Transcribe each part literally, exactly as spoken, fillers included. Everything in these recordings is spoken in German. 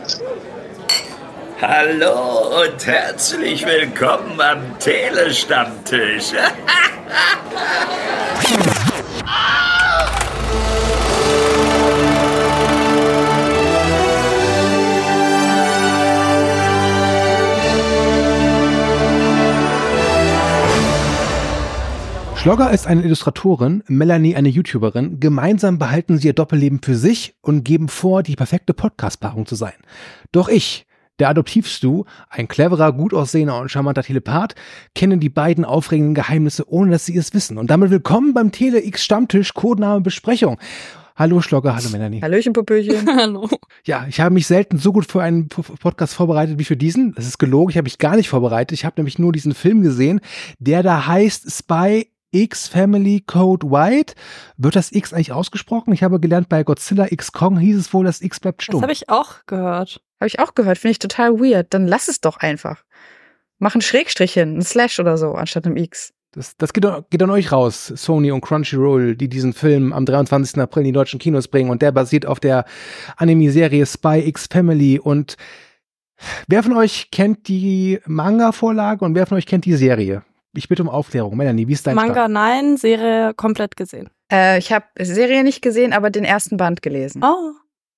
Hallo und herzlich willkommen am Telestammtisch. Schlogger ist eine Illustratorin, Melanie eine YouTuberin. Gemeinsam behalten sie ihr Doppelleben für sich und geben vor, die perfekte Podcast-Paarung zu sein. Doch ich, der Adoptiv-Stu, ein cleverer, gut aussehender und charmanter Telepath, kennen die beiden aufregenden Geheimnisse, ohne dass sie es wissen. Und damit willkommen beim Tele-X-Stammtisch, Codename Besprechung. Hallo Schlogger, hallo Melanie. Hallöchen, Popöchen. Hallo. Ja, ich habe mich selten so gut für einen Podcast vorbereitet wie für diesen. Das ist gelogen, ich habe mich gar nicht vorbereitet. Ich habe nämlich nur diesen Film gesehen, der da heißt Spy X Family Code White. Wird das X eigentlich ausgesprochen? Ich habe gelernt, bei Godzilla X Kong hieß es wohl, das X bleibt stumm. Das habe ich auch gehört. Habe ich auch gehört, finde ich total weird. Dann lass es doch einfach. Mach einen Schrägstrich hin, einen Slash oder so, anstatt einem X. Das, das geht, geht an euch raus, Sony und Crunchyroll, die diesen Film am dreiundzwanzigsten April in die deutschen Kinos bringen. Und der basiert auf der Anime-Serie Spy X Family. Und wer von euch kennt die Manga-Vorlage und wer von euch kennt die Serie? Ich bitte um Aufklärung. Melanie, wie ist dein Manga Start? nein, Serie komplett gesehen. Äh, ich habe Serie nicht gesehen, aber den ersten Band gelesen. Oh.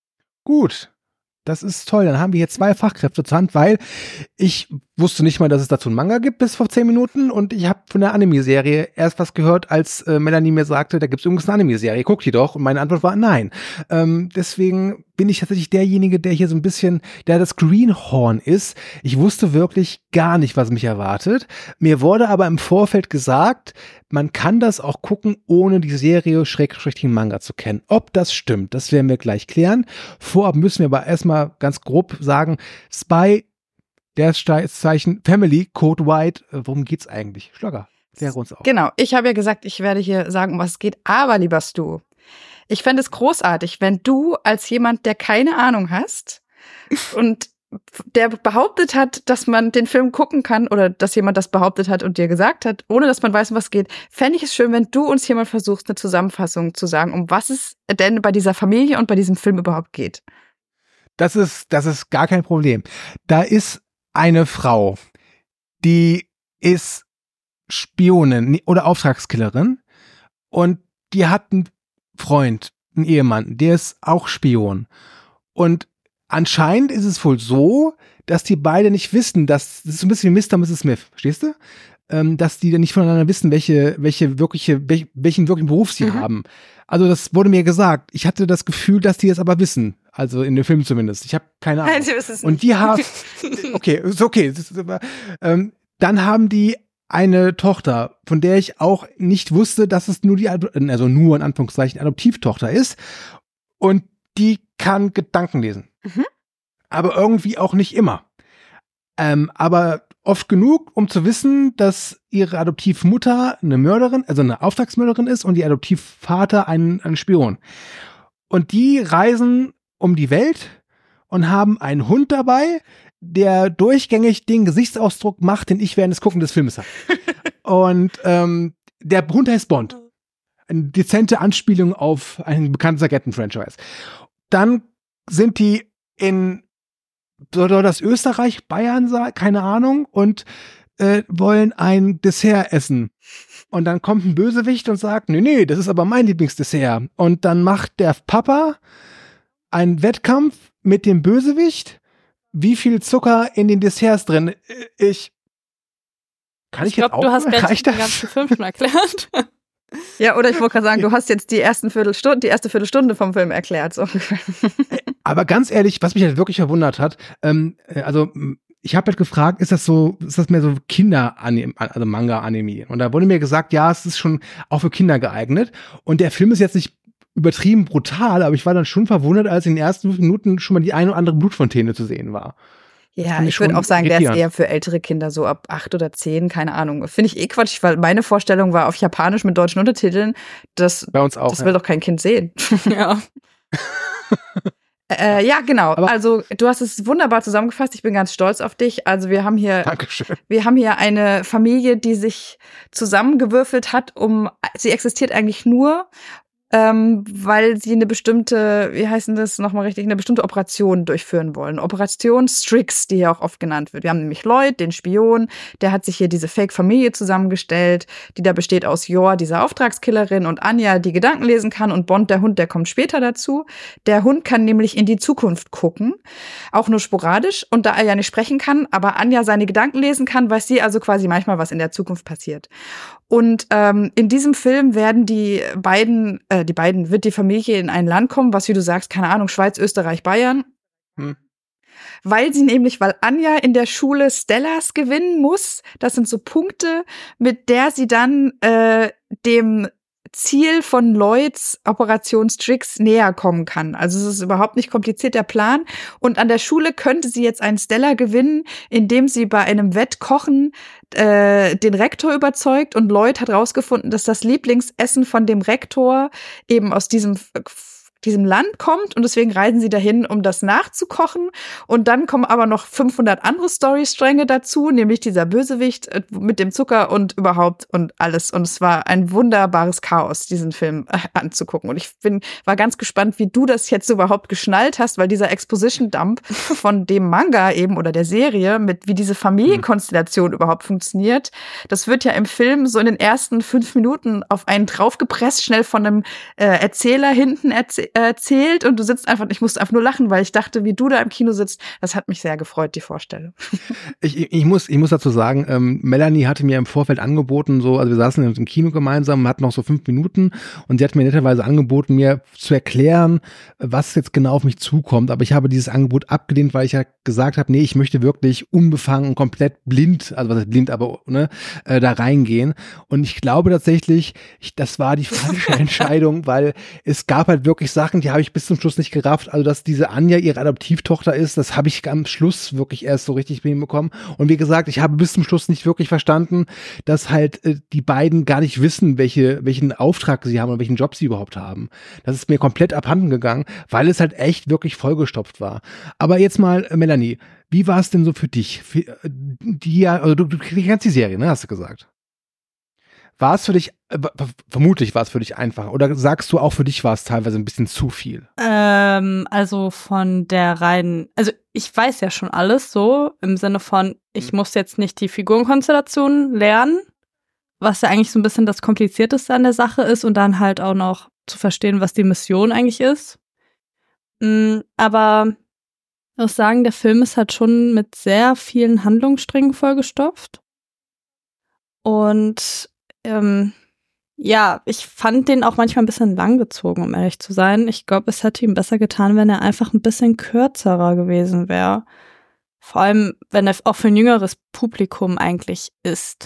Gut. Das ist toll. Dann haben wir hier zwei Fachkräfte zur Hand, weil ich wusste nicht mal, dass es dazu einen Manga gibt bis vor zehn Minuten und ich habe von der Anime-Serie erst was gehört, als äh, Melanie mir sagte, da gibt es übrigens eine Anime-Serie, guck die doch. Und meine Antwort war nein. Ähm, deswegen bin ich tatsächlich derjenige, der hier so ein bisschen, der das Greenhorn ist. Ich wusste wirklich gar nicht, was mich erwartet. Mir wurde aber im Vorfeld gesagt, man kann das auch gucken, ohne die Serie Schrägstrich den Manga zu kennen. Ob das stimmt, das werden wir gleich klären. Vorab müssen wir aber erstmal ganz grob sagen, Spy, der Zeichen Family Code White, worum geht's eigentlich? Schlogger, klär uns auf. Genau, ich habe ja gesagt, ich werde hier sagen, um was es geht, aber lieber Stu, ich fände es großartig, wenn du als jemand, der keine Ahnung hast und der behauptet hat, dass man den Film gucken kann oder dass jemand das behauptet hat und dir gesagt hat, ohne dass man weiß, um was es geht, fände ich es schön, wenn du uns hier mal versuchst, eine Zusammenfassung zu sagen, um was es denn bei dieser Familie und bei diesem Film überhaupt geht. Das ist, das ist gar kein Problem. Da ist eine Frau, die ist Spionin oder Auftragskillerin und die hat einen Freund, einen Ehemann, der ist auch Spion. Und anscheinend ist es wohl so, dass die beide nicht wissen, dass, das ist so ein bisschen wie Mister und Misses Smith, verstehst du? Ähm, dass die dann nicht voneinander wissen, welche, welche wirkliche, welch, welchen wirklichen Beruf sie mhm. haben. Also das wurde mir gesagt. Ich hatte das Gefühl, dass die es aber wissen. Also in dem Film zumindest. Ich habe keine Ahnung. Nein, sie wissen es nicht. Und die haben, okay, ist okay. Ist, ähm, dann haben die eine Tochter, von der ich auch nicht wusste, dass es nur die, also nur in Anführungszeichen Adoptivtochter ist. Und die kann Gedanken lesen. Mhm. Aber irgendwie auch nicht immer. Ähm, aber oft genug, um zu wissen, dass ihre Adoptivmutter eine Mörderin, also eine Auftragsmörderin ist und ihr Adoptivvater ein, ein Spion. Und die reisen um die Welt und haben einen Hund dabei, der durchgängig den Gesichtsausdruck macht, den ich während des Gucken des Filmes habe. Und ähm, der Hund heißt Bond. Eine dezente Anspielung auf ein bekanntes Agenten-Franchise. Dann sind die in soll das Österreich, Bayern sein, keine Ahnung, und äh, wollen ein Dessert essen. Und dann kommt ein Bösewicht und sagt, nee, nee, das ist aber mein Lieblingsdessert. Und dann macht der Papa einen Wettkampf mit dem Bösewicht, wie viel Zucker in den Desserts drin. Ich kann ich, ich glaub, jetzt auch du hast gleich den ganzen Film schon erklärt. Ja, oder ich wollte gerade sagen, du hast jetzt die ersten Viertelstunde, die erste Viertelstunde vom Film erklärt. So. Aber ganz ehrlich, was mich halt wirklich verwundert hat, ähm, also ich habe halt gefragt, ist das so, ist das mehr so Kinder-Anime, also Manga-Anime? Und da wurde mir gesagt, ja, es ist schon auch für Kinder geeignet. Und der Film ist jetzt nicht übertrieben brutal, aber ich war dann schon verwundert, als in den ersten fünf Minuten schon mal die eine oder andere Blutfontäne zu sehen war. Ja, ich würde auch sagen, der ist eher für ältere Kinder, so ab acht oder zehn, keine Ahnung. Finde ich eh Quatsch, weil meine Vorstellung war auf Japanisch mit deutschen Untertiteln. Das, Bei uns auch, das ja. will doch kein Kind sehen. Ja. äh, ja, genau. Aber also du hast es wunderbar zusammengefasst. Ich bin ganz stolz auf dich. Also wir haben hier, Dankeschön. wir haben hier eine Familie, die sich zusammengewürfelt hat, um, sie existiert eigentlich nur, ähm, weil sie eine bestimmte, wie heißt denn das nochmal richtig, eine bestimmte Operation durchführen wollen. Operation Strix, die hier auch oft genannt wird. Wir haben nämlich Lloyd, den Spion, der hat sich hier diese Fake-Familie zusammengestellt, die da besteht aus Yor, dieser Auftragskillerin, und Anja, die Gedanken lesen kann, und Bond, der Hund, der kommt später dazu. Der Hund kann nämlich in die Zukunft gucken, auch nur sporadisch, und da er ja nicht sprechen kann, aber Anja seine Gedanken lesen kann, weiß sie also quasi manchmal, was in der Zukunft passiert. Und ähm, in diesem Film werden die beiden, äh, die beiden, wird die Familie in ein Land kommen, was, wie du sagst, keine Ahnung, Schweiz, Österreich, Bayern. Hm. Weil sie nämlich, weil Anja in der Schule Stellas gewinnen muss. Das sind so Punkte, mit der sie dann äh, dem Ziel von Lloyds Operation Strix näher kommen kann. Also es ist überhaupt nicht kompliziert, der Plan. Und an der Schule könnte sie jetzt einen Stellar gewinnen, indem sie bei einem Wettkochen äh, den Rektor überzeugt. Und Lloyd hat rausgefunden, dass das Lieblingsessen von dem Rektor eben aus diesem diesem Land kommt, und deswegen reisen sie dahin, um das nachzukochen. Und dann kommen aber noch fünfhundert andere Storystränge dazu, nämlich dieser Bösewicht mit dem Zucker und überhaupt und alles. Und es war ein wunderbares Chaos, diesen Film äh, anzugucken. Und ich bin, war ganz gespannt, wie du das jetzt überhaupt geschnallt hast, weil dieser Exposition-Dump von dem Manga eben oder der Serie, mit wie diese Familienkonstellation mhm. überhaupt funktioniert, das wird ja im Film so in den ersten fünf Minuten auf einen draufgepresst, schnell von einem äh, Erzähler hinten erzählt. erzählt und du sitzt einfach, ich musste einfach nur lachen, weil ich dachte, wie du da im Kino sitzt, das hat mich sehr gefreut, die Vorstellung. Ich, ich, muss, ich muss dazu sagen, ähm, Melanie hatte mir im Vorfeld angeboten, so, also wir saßen im Kino gemeinsam, hatten noch so fünf Minuten, und sie hat mir netterweise angeboten, mir zu erklären, was jetzt genau auf mich zukommt, aber ich habe dieses Angebot abgelehnt, weil ich ja gesagt habe, nee, ich möchte wirklich unbefangen und komplett blind, also was heißt blind, aber ne, äh, da reingehen, und ich glaube tatsächlich, ich, das war die falsche Entscheidung, weil es gab halt wirklich Sachen, die habe ich bis zum Schluss nicht gerafft. Also, dass diese Anja ihre Adoptivtochter ist, das habe ich am Schluss wirklich erst so richtig hinbekommen. Und wie gesagt, ich habe bis zum Schluss nicht wirklich verstanden, dass halt äh, die beiden gar nicht wissen, welche, welchen Auftrag sie haben oder welchen Job sie überhaupt haben. Das ist mir komplett abhanden gegangen, weil es halt echt wirklich vollgestopft war. Aber jetzt mal, äh, Melanie, wie war es denn so für dich? Für, äh, die ja, also du, du kennst die Serie, ne, hast du gesagt? War es für dich, äh, vermutlich war es für dich einfach, oder sagst du auch, für dich war es teilweise ein bisschen zu viel? Ähm, also von der reinen, also ich weiß ja schon alles so, im Sinne von, ich muss jetzt nicht die Figurenkonstellation lernen, was ja eigentlich so ein bisschen das Komplizierteste an der Sache ist, und dann halt auch noch zu verstehen, was die Mission eigentlich ist. Mhm, aber ich muss sagen, der Film ist halt schon mit sehr vielen Handlungssträngen vollgestopft. Und Ähm, ja, ich fand den auch manchmal ein bisschen langgezogen, um ehrlich zu sein. Ich glaube, es hätte ihm besser getan, wenn er einfach ein bisschen kürzerer gewesen wäre. Vor allem, wenn er auch für ein jüngeres Publikum eigentlich ist.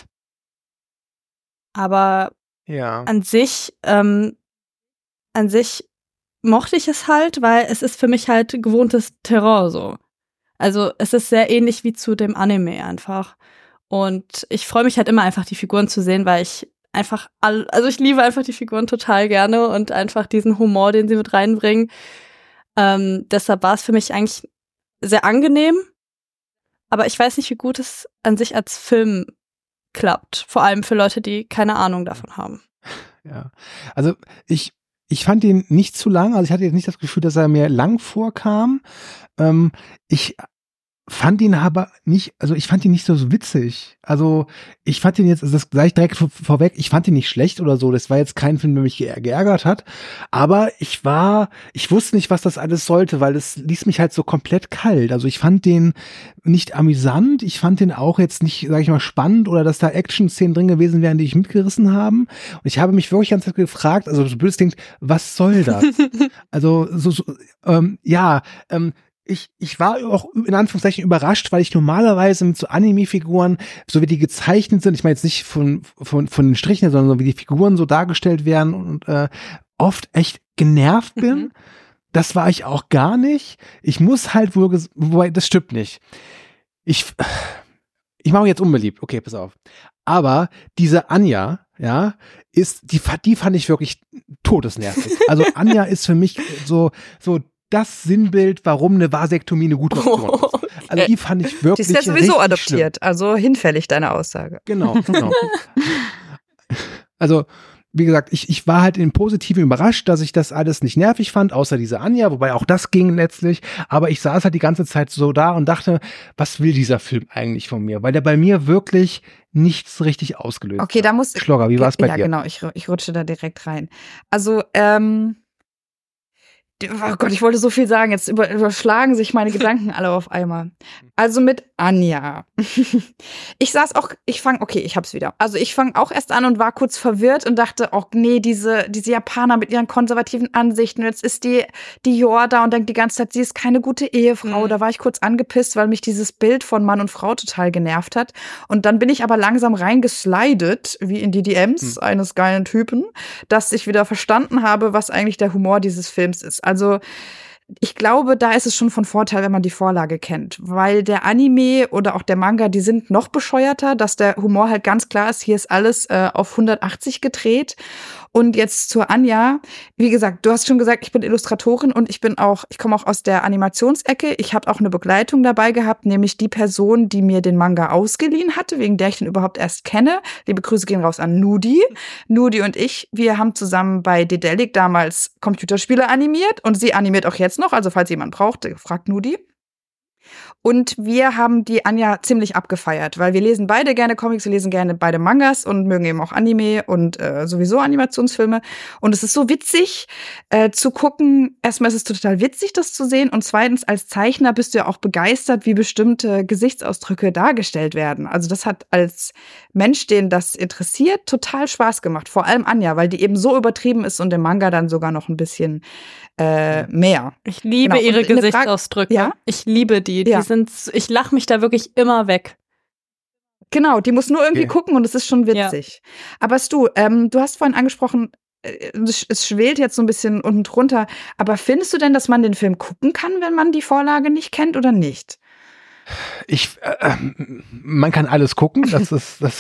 Aber ja. an sich, ähm, an sich mochte ich es halt, weil es ist für mich halt gewohntes Terrain so. Also es ist sehr ähnlich wie zu dem Anime einfach. Und ich freue mich halt immer einfach, die Figuren zu sehen, weil ich einfach, all, also ich liebe einfach die Figuren total gerne und einfach diesen Humor, den sie mit reinbringen. Ähm, deshalb war es für mich eigentlich sehr angenehm. Aber ich weiß nicht, wie gut es an sich als Film klappt. Vor allem für Leute, die keine Ahnung davon haben. Ja, also ich, ich fand ihn nicht zu lang. Also ich hatte jetzt nicht das Gefühl, dass er mir lang vorkam. Ähm, ich fand ihn aber nicht, also ich fand ihn nicht so witzig. Also ich fand ihn jetzt, also das gleich direkt vor, vorweg, ich fand ihn nicht schlecht oder so. Das war jetzt kein Film, der mich ge- geärgert hat. Aber ich war, ich wusste nicht, was das alles sollte, weil es ließ mich halt so komplett kalt. Also ich fand den nicht amüsant. Ich fand den auch jetzt nicht, sag ich mal, spannend oder dass da Action-Szenen drin gewesen wären, die ich mitgerissen haben. Und ich habe mich wirklich ganz gefragt, also so blöd klingt, was soll das? Also so, so ähm, ja, ähm, Ich, ich war auch in Anführungszeichen überrascht, weil ich normalerweise mit so Anime-Figuren, so wie die gezeichnet sind, ich meine jetzt nicht von, von, von den Strichen, sondern so wie die Figuren so dargestellt werden und äh, oft echt genervt bin. Mhm. Das war ich auch gar nicht. Ich muss halt wohl, ges- wobei, das stimmt nicht. Ich, ich mache jetzt unbeliebt. Okay, pass auf. Aber diese Anja, ja, ist, die, die fand ich wirklich todesnervig. Also Anja ist für mich so, so, das Sinnbild, warum eine Vasektomie eine gute Option ist. Okay. Also die fand ich wirklich. Die ist ja sowieso adoptiert, schlimm. Also hinfällig deine Aussage. Genau, genau. Also wie gesagt, ich, ich war halt im Positiven überrascht, dass ich das alles nicht nervig fand, außer diese Anja, wobei auch das ging letztlich. Aber ich saß halt die ganze Zeit so da und dachte, was will dieser Film eigentlich von mir? Weil der bei mir wirklich nichts richtig ausgelöst Okay, hat. da muss Schlogger, wie war es bei ja, dir? Ja, genau, ich, ich rutsche da direkt rein. Also, ähm, oh Gott, ich wollte so viel sagen, jetzt über, überschlagen sich meine Gedanken alle auf einmal. Also mit Anja. Ich saß auch, ich fange, okay, ich hab's wieder. Also ich fange auch erst an und war kurz verwirrt und dachte, oh nee, diese, diese Japaner mit ihren konservativen Ansichten, jetzt ist die, die Yor da und denkt die ganze Zeit, sie ist keine gute Ehefrau. Mhm. Da war ich kurz angepisst, weil mich dieses Bild von Mann und Frau total genervt hat. Und dann bin ich aber langsam reingeslidet, wie in die D Ms mhm. eines geilen Typen, dass ich wieder verstanden habe, was eigentlich der Humor dieses Films ist. Also ich glaube, da ist es schon von Vorteil, wenn man die Vorlage kennt, weil der Anime oder auch der Manga, die sind noch bescheuerter, dass der Humor halt ganz klar ist, hier ist alles äh, auf hundertachtzig gedreht. Und jetzt zur Anja, wie gesagt, du hast schon gesagt, ich bin Illustratorin und ich bin auch, ich komme auch aus der Animationsecke. Ich habe auch eine Begleitung dabei gehabt, nämlich die Person, die mir den Manga ausgeliehen hatte, wegen der ich den überhaupt erst kenne. Liebe Grüße gehen raus an Nudi. Nudi und ich, wir haben zusammen bei Dedelic damals Computerspiele animiert und sie animiert auch jetzt noch, also falls jemand braucht, fragt Nudi. Und wir haben die Anja ziemlich abgefeiert, weil wir lesen beide gerne Comics, wir lesen gerne beide Mangas und mögen eben auch Anime und äh, sowieso Animationsfilme. Und es ist so witzig äh, zu gucken. Erstmal ist es total witzig, das zu sehen. Und zweitens, als Zeichner bist du ja auch begeistert, wie bestimmte Gesichtsausdrücke dargestellt werden. Also das hat als Mensch, den das interessiert, total Spaß gemacht. Vor allem Anja, weil die eben so übertrieben ist und im Manga dann sogar noch ein bisschen äh, mehr. Ich liebe genau. ihre Gesichtsausdrücke. Ja? Ich liebe die. Die ja. sind, ich lache mich da wirklich immer weg. Genau, die muss nur irgendwie okay. gucken und es ist schon witzig. Ja. Aber Stu, ähm, du hast vorhin angesprochen, äh, es schwelt jetzt so ein bisschen unten drunter, aber findest du denn, dass man den Film gucken kann, wenn man die Vorlage nicht kennt oder nicht? Ich, äh, man kann alles gucken, das ist, das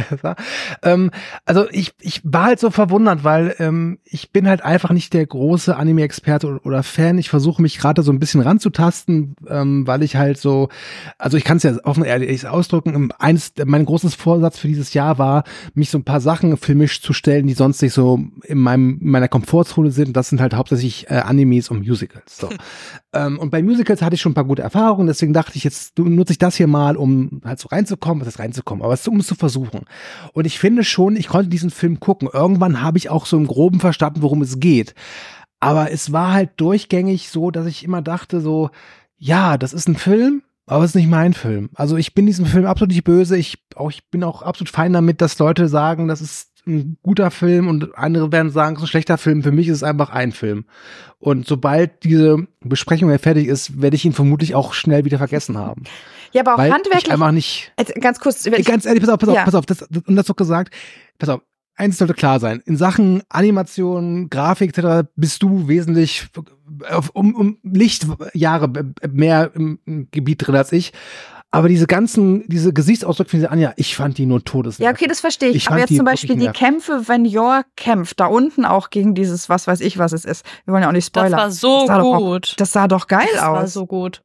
ähm, also ich, ich war halt so verwundert, weil ähm, ich bin halt einfach nicht der große Anime-Experte oder, oder Fan. Ich versuche mich gerade so ein bisschen ranzutasten, ähm, weil ich halt so, also ich kann es ja offen ehrlich ausdrücken. Eins, mein großes Vorsatz für dieses Jahr war, mich so ein paar Sachen filmisch zu stellen, die sonst nicht so in meinem in meiner Komfortzone sind. Das sind halt hauptsächlich äh, Animes und Musicals. So. ähm, und bei Musicals hatte ich schon ein paar gute Erfahrungen, deswegen dachte ich jetzt nutze ich das hier mal, um halt so reinzukommen, was ist reinzukommen, aber um es zu versuchen. Und ich finde schon, ich konnte diesen Film gucken. Irgendwann habe ich auch so im Groben verstanden, worum es geht. Aber es war halt durchgängig so, dass ich immer dachte so, ja, das ist ein Film, aber es ist nicht mein Film. Also ich bin diesem Film absolut nicht böse. Ich, auch, ich bin auch absolut fein damit, dass Leute sagen, das ist ein guter Film und andere werden sagen, es ist ein schlechter Film. Für mich ist es einfach ein Film. Und sobald diese Besprechung ja fertig ist, werde ich ihn vermutlich auch schnell wieder vergessen haben. Ja, aber auch Weil handwerklich. Ich einfach nicht. Ganz kurz. Ich, ganz ehrlich, pass auf, pass auf, ja. pass auf. Das, und das doch gesagt. Pass auf. Eins sollte klar sein. In Sachen Animation, Grafik et cetera bist du wesentlich um, um Lichtjahre mehr im, im Gebiet drin als ich. Aber diese ganzen, diese Gesichtsausdrücke von dieser Anja, ich fand die nur todes. Ja, okay, das verstehe ich. ich aber jetzt zum Beispiel die Kämpfe, wenn Yor kämpft, da unten auch gegen dieses, was weiß ich, was es ist. Wir wollen ja auch nicht spoilern. Das war so das gut. Auch, das sah doch geil das aus. Das war so gut.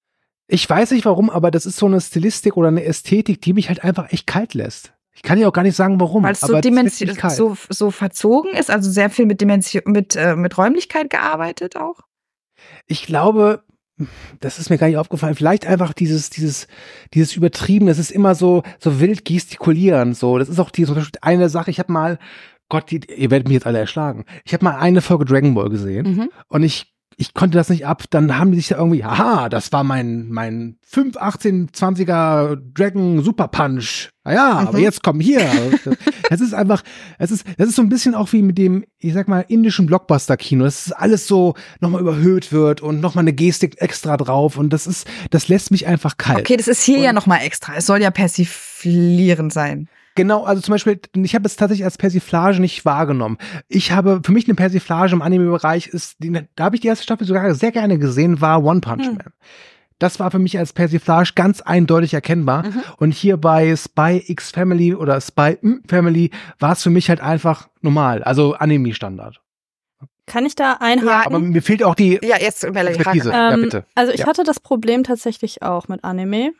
Ich weiß nicht warum, aber das ist so eine Stilistik oder eine Ästhetik, die mich halt einfach echt kalt lässt. Ich kann ja auch gar nicht sagen, warum. Weil es so, Dimension, so, so verzogen ist, also sehr viel mit Dimension, mit, äh, mit Räumlichkeit gearbeitet auch. Ich glaube, das ist mir gar nicht aufgefallen. Vielleicht einfach dieses, dieses, dieses Übertrieben. Das ist immer so, so wild gestikulieren. So, das ist auch die, so eine Sache. Ich habe mal, Gott, die, ihr werdet mich jetzt alle erschlagen. Ich habe mal eine Folge Dragon Ball gesehen mhm. und ich, ich konnte das nicht ab. Dann haben die sich da irgendwie, haha, das war mein, mein fünf, achtzehn, zwanziger Dragon Super Punch. Naja, mhm. aber jetzt komm hier. Das ist einfach, es ist, das ist so ein bisschen auch wie mit dem, ich sag mal, indischen Blockbuster-Kino. Das ist alles so nochmal überhöht wird und nochmal eine Gestik extra drauf und das ist, das lässt mich einfach kalt. Okay, das ist hier und ja nochmal extra. Es soll ja persiflierend sein. Genau, also zum Beispiel, ich habe es tatsächlich als Persiflage nicht wahrgenommen. Ich habe, für mich eine Persiflage im Anime-Bereich ist, die, da habe ich die erste Staffel sogar sehr gerne gesehen, war One Punch hm. Man. Das war für mich als Persiflage ganz eindeutig erkennbar. Mhm. Und hier bei Spy X Family oder Spy M Family war es für mich halt einfach normal, also Anime-Standard. Kann ich da einhaken? Ja, aber mir fehlt auch die ja, jetzt, Expertise. Ähm, ja, bitte. Also ich ja. hatte das Problem tatsächlich auch mit Anime.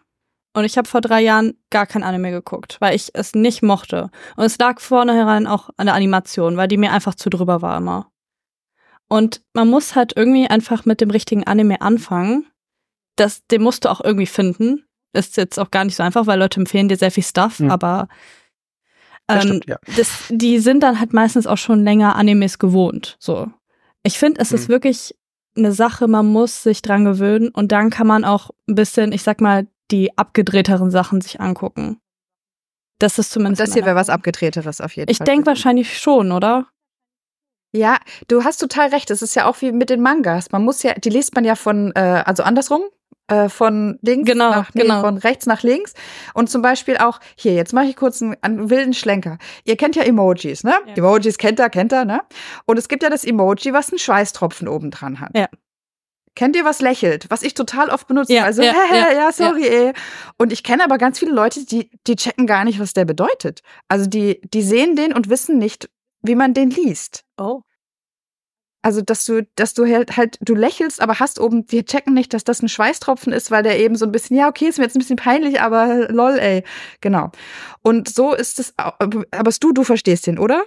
Und ich habe vor drei Jahren gar kein Anime geguckt, weil ich es nicht mochte. Und es lag vornherein auch an der Animation, weil die mir einfach zu drüber war immer. Und man muss halt irgendwie einfach mit dem richtigen Anime anfangen. Das, den musst du auch irgendwie finden. Ist jetzt auch gar nicht so einfach, weil Leute empfehlen dir sehr viel Stuff, mhm. aber ähm, das stimmt, ja. das, die sind dann halt meistens auch schon länger Animes gewohnt. So. Ich finde, es mhm. ist wirklich eine Sache, man muss sich dran gewöhnen und dann kann man auch ein bisschen, ich sag mal, die abgedrehteren Sachen sich angucken. Das ist zumindest. Das hier wäre was Abgedrehteres auf jeden ich Fall. Ich denke wahrscheinlich schon, oder? Ja, du hast total recht. Es ist ja auch wie mit den Mangas. Man muss ja, die liest man ja von, äh, also andersrum, äh, von links genau, nach, nee, genau. von rechts nach links. Und zum Beispiel auch, hier, jetzt mache ich kurz einen, einen wilden Schlenker. Ihr kennt ja Emojis, ne? Ja. Emojis kennt ihr, kennt ihr, ne? Und es gibt ja das Emoji, was einen Schweißtropfen oben dran hat. Ja. Kennt ihr, was lächelt? Was ich total oft benutze. Ja, also, ja, hä, ja, ja, sorry, ja. ey. Und ich kenne aber ganz viele Leute, die, die checken gar nicht, was der bedeutet. Also, die, die sehen den und wissen nicht, wie man den liest. Oh. Also, dass du, dass du halt, halt, du lächelst, aber hast oben, wir checken nicht, dass das ein Schweißtropfen ist, weil der eben so ein bisschen, ja, okay, ist mir jetzt ein bisschen peinlich, aber lol, ey. Genau. Und so ist es, aber du, du verstehst den, oder?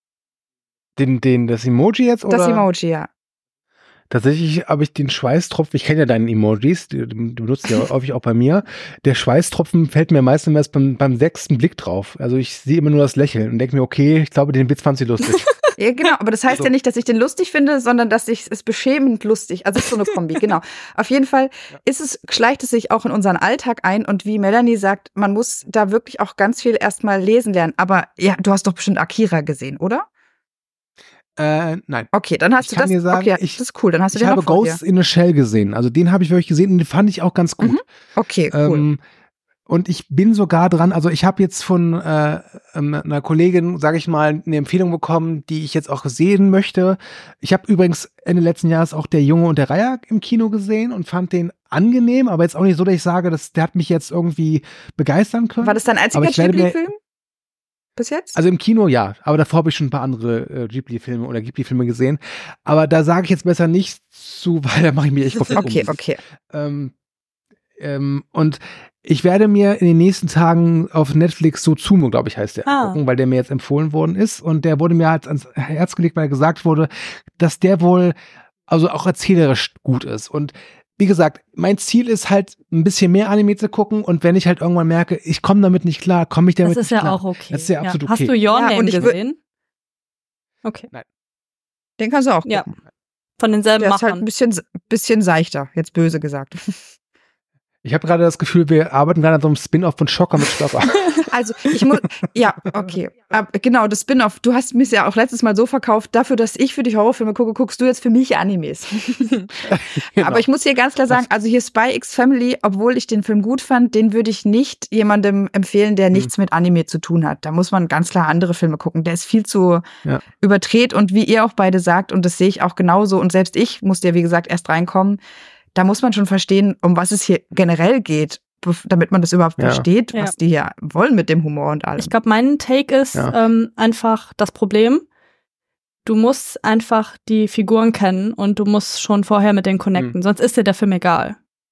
Den, den, das Emoji jetzt, oder? Das Emoji, ja. Tatsächlich habe ich den Schweißtropfen, ich kenne ja deine Emojis, die, die benutzt ja häufig auch bei mir. Der Schweißtropfen fällt mir meistens erst beim, beim sechsten Blick drauf. Also ich sehe immer nur das Lächeln und denke mir, okay, ich glaube, den Witz fand sie lustig. Ja, genau, aber das heißt also. ja nicht, dass ich den lustig finde, sondern dass ich es beschämend lustig, also es ist so eine Kombi, genau. Auf jeden Fall ist es, schleicht es sich auch in unseren Alltag ein und wie Melanie sagt, man muss da wirklich auch ganz viel erstmal lesen lernen. Aber ja, du hast doch bestimmt Akira gesehen, oder? Äh, nein. Okay, dann hast ich du kann das. Dir sagen, okay, ich, das ist cool. Dann hast du ich den habe noch vor Ghost dir. in a Shell gesehen. Also den habe ich wirklich gesehen und den fand ich auch ganz gut. Mhm. Okay, cool. Ähm, und ich bin sogar dran, also ich habe jetzt von äh, einer Kollegin, sage ich mal, eine Empfehlung bekommen, die ich jetzt auch sehen möchte. Ich habe übrigens Ende letzten Jahres auch Der Junge und der Reiher im Kino gesehen und fand den angenehm, aber jetzt auch nicht so, dass ich sage, dass der hat mich jetzt irgendwie begeistern können. War das dein einziger Ghibli-Film? Bis jetzt? Also im Kino ja, aber davor habe ich schon ein paar andere äh, Ghibli-Filme oder Ghibli-Filme gesehen. Aber da sage ich jetzt besser nicht zu, weil da mache ich mich echt komplett Okay, um. okay. Ähm, ähm, und ich werde mir in den nächsten Tagen auf Netflix Sozumo, glaube ich, heißt der, ah. gucken, weil der mir jetzt empfohlen worden ist. Und der wurde mir halt ans Herz gelegt, weil gesagt wurde, dass der wohl also auch erzählerisch gut ist. Und wie gesagt, mein Ziel ist halt, ein bisschen mehr Anime zu gucken und wenn ich halt irgendwann merke, ich komme damit nicht klar, komme ich damit nicht klar. Das ist ja auch okay. Das ist ja absolut ja. okay. Hast du Your ja, Name und ich gesehen? Okay. Nein. Den kannst du auch gucken. Ja. Von denselben Der Machern. ist halt ein bisschen, bisschen seichter, jetzt böse gesagt. Ich habe gerade das Gefühl, wir arbeiten gerade an so einem Spin-off von Schocker mit Stoffer. Also, ich muss, ja, okay. Aber genau, das Spin-off, du hast mir es ja auch letztes Mal so verkauft, dafür, dass ich für dich Horrorfilme gucke, guckst du jetzt für mich Animes. Genau. Aber ich muss hier ganz klar sagen, also hier Spy X Family, obwohl ich den Film gut fand, den würde ich nicht jemandem empfehlen, der nichts mhm. mit Anime zu tun hat. Da muss man ganz klar andere Filme gucken. Der ist viel zu ja. überdreht und wie ihr auch beide sagt, und das sehe ich auch genauso, und selbst ich musste ja, wie gesagt, erst reinkommen, da muss man schon verstehen, um was es hier generell geht, damit man das überhaupt ja. versteht, was ja. die hier wollen mit dem Humor und allem. Ich glaube, mein Take ist ja. ähm, einfach das Problem. Du musst einfach die Figuren kennen und du musst schon vorher mit denen connecten, mhm. sonst ist dir der Film egal.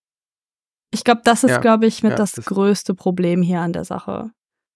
Ich glaube, das ist, ja. glaube ich, mit ja, das, das größte Problem hier an der Sache.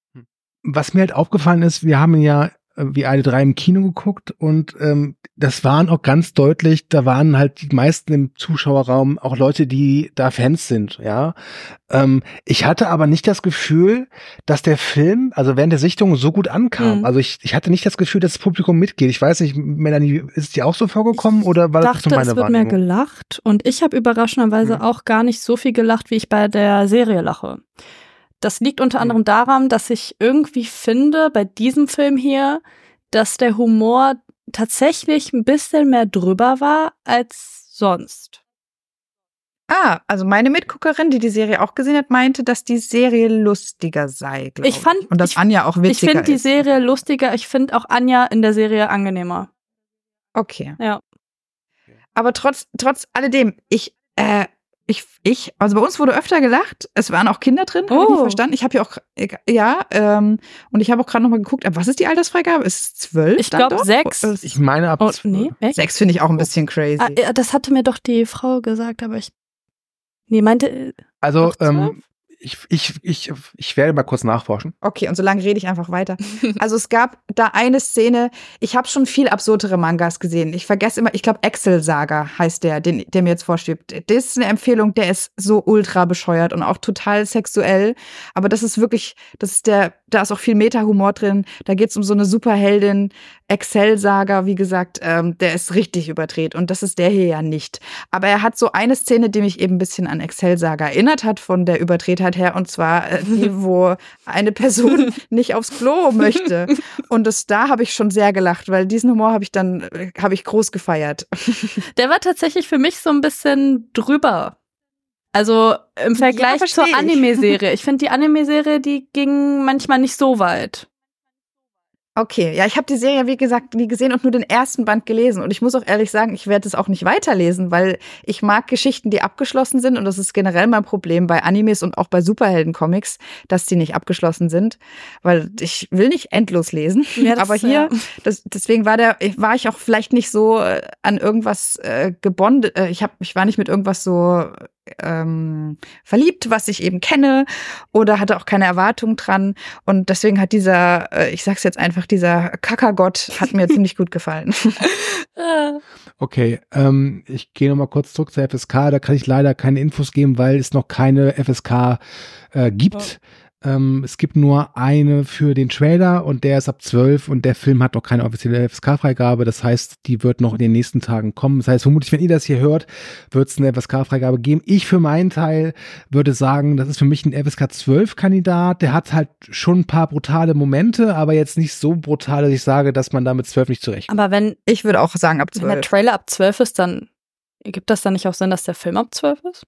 Was mir halt aufgefallen ist, wir haben ja wie alle drei im Kino geguckt und ähm, das waren auch ganz deutlich, da waren halt die meisten im Zuschauerraum auch Leute, die da Fans sind, ja. Ähm, ich hatte aber nicht das Gefühl, dass der Film, also während der Sichtung so gut ankam. Mhm. Also ich, ich hatte nicht das Gefühl, dass das Publikum mitgeht. Ich weiß nicht, Melanie, ist es dir auch so vorgekommen oder war das so meine Wahrnehmung? Ich dachte, es wird mehr gelacht und ich habe überraschenderweise mhm. auch gar nicht so viel gelacht, wie ich bei der Serie lache. Das liegt unter anderem daran, dass ich irgendwie finde, bei diesem Film hier, dass der Humor tatsächlich ein bisschen mehr drüber war als sonst. Ah, also meine Mitguckerin, die die Serie auch gesehen hat, meinte, dass die Serie lustiger sei, glaube ich. Ich fand, und dass ich, Anja auch witziger ist. Ich finde die ist. Serie lustiger, ich finde auch Anja in der Serie angenehmer. Okay. Ja. Aber trotz, trotz alledem, ich, äh, Ich, ich, also bei uns wurde öfter gelacht. Es waren auch Kinder drin, habe oh. ich nicht verstanden. Ich habe ja auch, ja, ähm, und ich habe auch gerade noch mal geguckt, ab was ist die Altersfreigabe? Ist es zwölf? Ich glaube sechs. Ich meine ab oh, nee, sechs finde ich auch ein bisschen crazy. Ah, das hatte mir doch die Frau gesagt, aber ich, nee, meinte, also, ähm, Ich, ich, ich, ich werde mal kurz nachforschen. Okay, und so lange rede ich einfach weiter. Also es gab da eine Szene, ich habe schon viel absurdere Mangas gesehen. Ich vergesse immer, ich glaube Excel Saga heißt der, den, der mir jetzt vorschwebt. Das ist eine Empfehlung, der ist so ultra bescheuert und auch total sexuell. Aber das ist wirklich, das ist der, da ist auch viel Meta-Humor drin. Da geht's um so eine Superheldin, Excel Saga, wie gesagt, ähm, der ist richtig überdreht. Und das ist der hier ja nicht. Aber er hat so eine Szene, die mich eben ein bisschen an Excel Saga erinnert hat von der Überdrehtheit her, und zwar äh, die, wo eine Person nicht aufs Klo möchte. Und das, da habe ich schon sehr gelacht, weil diesen Humor habe ich dann, äh, habe ich groß gefeiert. Der war tatsächlich für mich so ein bisschen drüber. Also im Vergleich Ja, zur versteh ich. Anime-Serie. Ich finde, die Anime-Serie, die ging manchmal nicht so weit. Okay, ja, ich habe die Serie, wie gesagt, nie gesehen und nur den ersten Band gelesen. Und ich muss auch ehrlich sagen, ich werde es auch nicht weiterlesen, weil ich mag Geschichten, die abgeschlossen sind. Und das ist generell mein Problem bei Animes und auch bei Superhelden-Comics, dass die nicht abgeschlossen sind. Weil ich will nicht endlos lesen. Ja, das, aber hier, ja. das, deswegen war der, war ich auch vielleicht nicht so äh, an irgendwas äh, gebondet. Äh, ich, hab, ich war nicht mit irgendwas so ähm, verliebt, was ich eben kenne, oder hatte auch keine Erwartung dran. Und deswegen hat dieser, äh, ich sag's jetzt einfach, dieser Kackergott hat mir ziemlich gut gefallen. Okay, ähm, ich gehe nochmal kurz zurück zur F S K. Da kann ich leider keine Infos geben, weil es noch keine F S K äh, gibt. Oh. Ähm, es gibt nur eine für den Trailer und der ist ab zwölf und der Film hat noch keine offizielle F S K-Freigabe. Das heißt, die wird noch in den nächsten Tagen kommen. Das heißt, vermutlich, wenn ihr das hier hört, wird es eine F S K-Freigabe geben. Ich für meinen Teil würde sagen, das ist für mich ein F S K zwölf-Kandidat. Der hat halt schon ein paar brutale Momente, aber jetzt nicht so brutal, dass ich sage, dass man da mit zwölf nicht zurechtkommt. Aber wenn, ich würde auch sagen, ab zwölf. Wenn der Trailer ab zwölf ist, dann ergibt das dann nicht auch Sinn, dass der Film ab zwölf ist?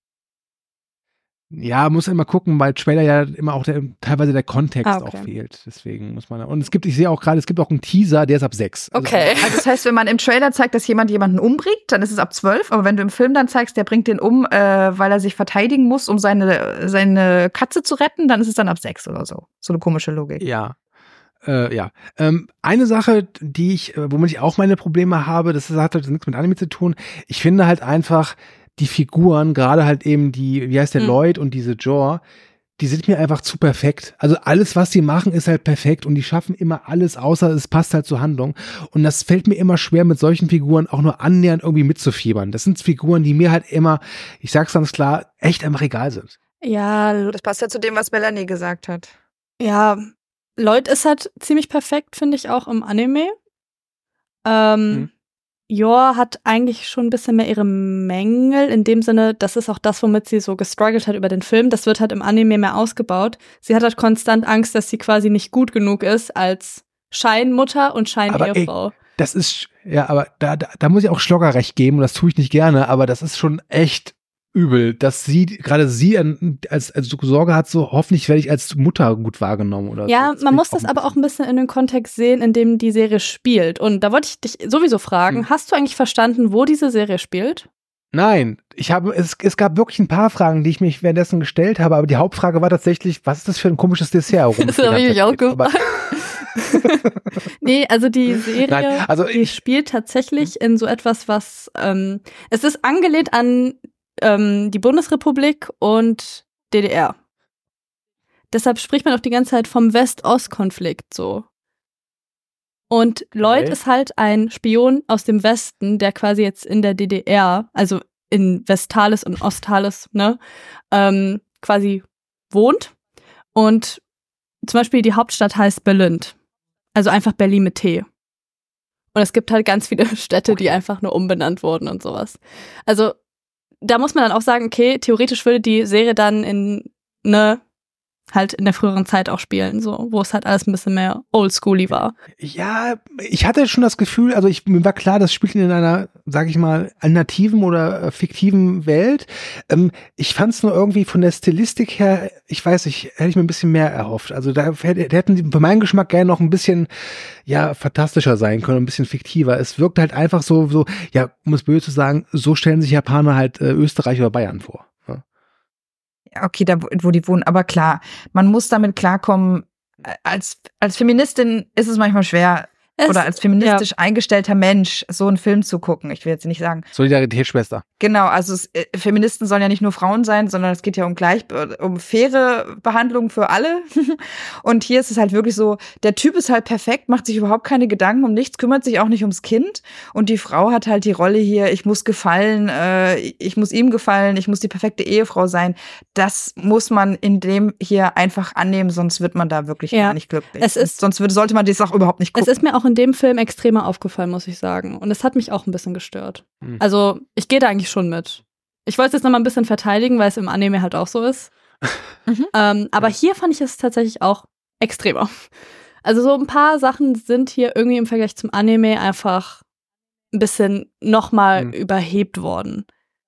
Ja, muss immer gucken, weil Trailer ja immer auch der, teilweise der Kontext ah, okay. auch fehlt. Deswegen muss man. Und es gibt, ich sehe auch gerade, es gibt auch einen Teaser, der ist ab sechs. Also, okay. Also das heißt, wenn man im Trailer zeigt, dass jemand jemanden umbringt, dann ist es ab zwölf. Aber wenn du im Film dann zeigst, der bringt den um, äh, weil er sich verteidigen muss, um seine, seine Katze zu retten, dann ist es dann ab sechs oder so. So eine komische Logik. Ja. Äh, ja. Ähm, eine Sache, die ich, womit ich auch meine Probleme habe, das hat halt nichts mit Anime zu tun. Ich finde halt einfach, die Figuren, gerade halt eben die, wie heißt der, hm. Lloyd und diese Jor, die sind mir einfach zu perfekt. Also alles, was die machen, ist halt perfekt und die schaffen immer alles, außer es passt halt zur Handlung. Und das fällt mir immer schwer, mit solchen Figuren auch nur annähernd irgendwie mitzufiebern. Das sind Figuren, die mir halt immer, ich sag's ganz klar, echt am Regal sind. Ja, das passt ja zu dem, was Melanie gesagt hat. Ja, Lloyd ist halt ziemlich perfekt, finde ich, auch im Anime. Ähm, hm. Jor hat eigentlich schon ein bisschen mehr ihre Mängel, in dem Sinne, das ist auch das, womit sie so gestruggelt hat über den Film. Das wird halt im Anime mehr ausgebaut. Sie hat halt konstant Angst, dass sie quasi nicht gut genug ist als Scheinmutter und Scheinehefrau. Das ist, ja, aber da, da, da muss ich auch Schlogger recht geben und das tue ich nicht gerne, aber das ist schon echt übel, dass sie, gerade sie als, als Sorge hat, so hoffentlich werde ich als Mutter gut wahrgenommen oder ja, so. Man muss das aber auch ein bisschen in den Kontext sehen, in dem die Serie spielt. Und da wollte ich dich sowieso fragen, hm. hast du eigentlich verstanden, wo diese Serie spielt? Nein, ich habe, es, es gab wirklich ein paar Fragen, die ich mich währenddessen gestellt habe, aber die Hauptfrage war tatsächlich, was ist das für ein komisches Dessert? Das habe ich mich auch gefragt. Nee, also die Serie, Nein, also die ich, spielt tatsächlich in so etwas, was, ähm, es ist angelehnt an ähm, die Bundesrepublik und D D R. Deshalb spricht man auch die ganze Zeit vom West-Ost-Konflikt so. Und Lloyd okay. ist halt ein Spion aus dem Westen, der quasi jetzt in der D D R, also in Westhalis und Osthalis, ne, ähm, quasi wohnt. Und zum Beispiel die Hauptstadt heißt Berlin. Also einfach Berlin mit T. Und es gibt halt ganz viele Städte, okay. die einfach nur umbenannt wurden und sowas. Also da muss man dann auch sagen, okay, theoretisch würde die Serie dann in, ne, halt in der früheren Zeit auch spielen, so, wo es halt alles ein bisschen mehr oldschooly war. Ja, ich hatte schon das Gefühl, also ich, mir war klar, das spielt in einer, sag ich mal, alternativen oder äh, fiktiven Welt. Ähm, ich fand es nur irgendwie von der Stilistik her, ich weiß nicht, hätte ich mir ein bisschen mehr erhofft. Also da hätten sie für meinen Geschmack gerne noch ein bisschen, ja, fantastischer sein können, ein bisschen fiktiver. Es wirkt halt einfach so, so, ja, um es böse zu sagen, so stellen sich Japaner halt äh, Österreich oder Bayern vor. Okay, da wo die wohnen, aber klar, man muss damit klarkommen, als als Feministin ist es manchmal schwer, Es, oder als feministisch ja. eingestellter Mensch so einen Film zu gucken. Ich will jetzt nicht sagen. Solidaritätsschwester. Genau, also es, äh, Feministen sollen ja nicht nur Frauen sein, sondern es geht ja um gleich, um faire Behandlung für alle. Und hier ist es halt wirklich so, der Typ ist halt perfekt, macht sich überhaupt keine Gedanken um nichts, kümmert sich auch nicht ums Kind. Und die Frau hat halt die Rolle hier, ich muss gefallen, äh, ich muss ihm gefallen, ich muss die perfekte Ehefrau sein. Das muss man in dem hier einfach annehmen, sonst wird man da wirklich ja. gar nicht glücklich. Es ist, sonst würde, sollte man die Sache überhaupt nicht gucken. Es ist mir auch in dem Film extremer aufgefallen, muss ich sagen. Und es hat mich auch ein bisschen gestört. Mhm. Also, ich gehe da eigentlich schon mit. Ich wollte es jetzt noch mal ein bisschen verteidigen, weil es im Anime halt auch so ist. mhm. ähm, aber ja. hier fand ich es tatsächlich auch extremer. Also, so ein paar Sachen sind hier irgendwie im Vergleich zum Anime einfach ein bisschen noch mal mhm. überhebt worden.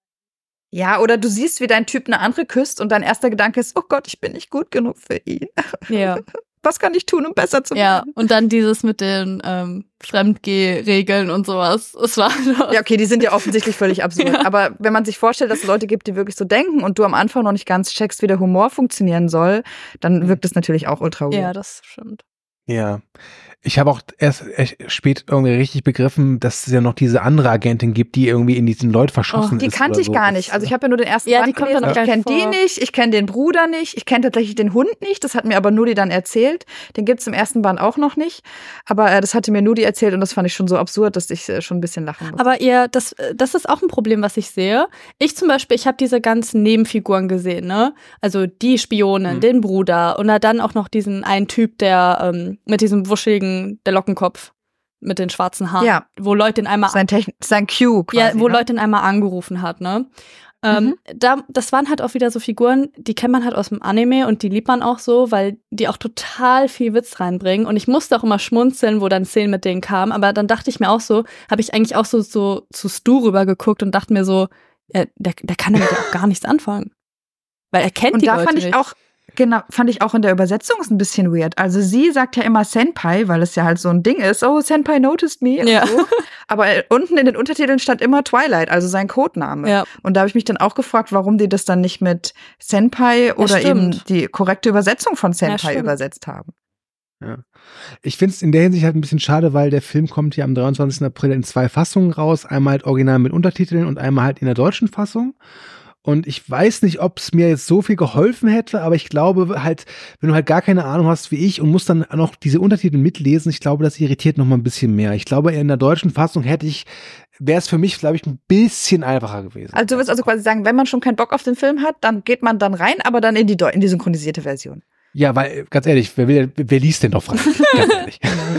Ja, oder du siehst, wie dein Typ eine andere küsst und dein erster Gedanke ist, oh Gott, ich bin nicht gut genug für ihn. Ja. Was kann ich tun, um besser zu werden? Ja, und dann dieses mit den ähm, Fremdgeh-Regeln und sowas. Es war ja, okay, die sind ja offensichtlich völlig absurd. Ja. Aber wenn man sich vorstellt, dass es Leute gibt, die wirklich so denken und du am Anfang noch nicht ganz checkst, wie der Humor funktionieren soll, dann wirkt es natürlich auch ultra weird. Ja, das stimmt. Ja. Ich habe auch erst spät irgendwie richtig begriffen, dass es ja noch diese andere Agentin gibt, die irgendwie in diesen Leuten verschossen oh, die ist. Die kannte ich so. gar nicht. Also ich habe ja nur den ersten ja, Band die gelesen. Kommt Ich kenne die nicht, ich kenne den Bruder nicht, ich kenne tatsächlich den Hund nicht. Das hat mir aber Nudi dann erzählt. Den gibt's im ersten Band auch noch nicht. Aber äh, das hatte mir Nudi erzählt und das fand ich schon so absurd, dass ich äh, schon ein bisschen lachen musste. Aber ihr, das, das ist auch ein Problem, was ich sehe. Ich zum Beispiel, ich habe diese ganzen Nebenfiguren gesehen, ne? Also die Spionin, mhm. den Bruder und dann auch noch diesen einen Typ, der ähm, mit diesem wuscheligen, der Lockenkopf mit den schwarzen Haaren, ja. wo Leute ihn einmal sein, Techn- sein Q quasi, ja, wo ne? Leute ihn einmal angerufen hat, ne? Ähm, mhm. da, das waren halt auch wieder so Figuren, die kennt man halt aus dem Anime und die liebt man auch so, weil die auch total viel Witz reinbringen. Und ich musste auch immer schmunzeln, wo dann Szenen mit denen kamen. Aber dann dachte ich mir auch so, habe ich eigentlich auch so, so zu Stu rübergeguckt und dachte mir so, ja, der, der kann damit ja auch gar nichts anfangen. Weil er kennt und die da Leute fand ich nicht. auch Genau, fand ich auch in der Übersetzung ist ein bisschen weird. Also sie sagt ja immer Senpai, weil es ja halt so ein Ding ist. Oh, Senpai noticed me und ja. so. Aber unten in den Untertiteln stand immer Twilight, also sein Codename. Ja. Und da habe ich mich dann auch gefragt, warum die das dann nicht mit Senpai oder ja, eben die korrekte Übersetzung von Senpai ja, übersetzt haben. Ja. Ich finde es in der Hinsicht halt ein bisschen schade, weil der Film kommt ja am dreiundzwanzigsten April in zwei Fassungen raus. Einmal halt original mit Untertiteln und einmal halt in der deutschen Fassung. Und ich weiß nicht, ob es mir jetzt so viel geholfen hätte, aber ich glaube halt, wenn du halt gar keine Ahnung hast wie ich und musst dann noch diese Untertitel mitlesen, ich glaube, das irritiert noch mal ein bisschen mehr. Ich glaube, in der deutschen Fassung hätte ich, wäre es für mich, glaube ich, ein bisschen einfacher gewesen. Also du würdest also quasi sagen, wenn man schon keinen Bock auf den Film hat, dann geht man dann rein, aber dann in die, in die synchronisierte Version. Ja, weil, ganz ehrlich, wer, will, wer liest denn noch frei? Ganz ehrlich.